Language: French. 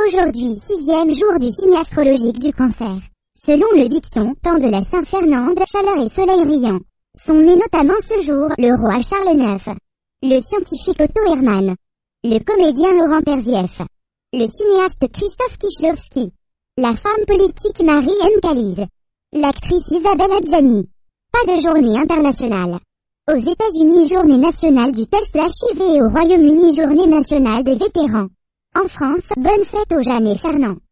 Aujourd'hui, 6e jour du signe astrologique du Cancer. Selon le dicton, temps de la Saint-Fernande, chaleur et soleil brillant. Sont nés notamment ce jour, le roi Charles IX, le scientifique Otto Hermann, le comédien Laurent Terzieff, le cinéaste Christophe Kieślowski, la femme politique Marie-M. Calise, l'actrice Isabelle Adjani. Pas de journée internationale. Aux États-Unis, journée nationale du tel/HIV et au Royaume-Uni, journée nationale des vétérans. En France, bonne fête aux Jeanne et Fernand.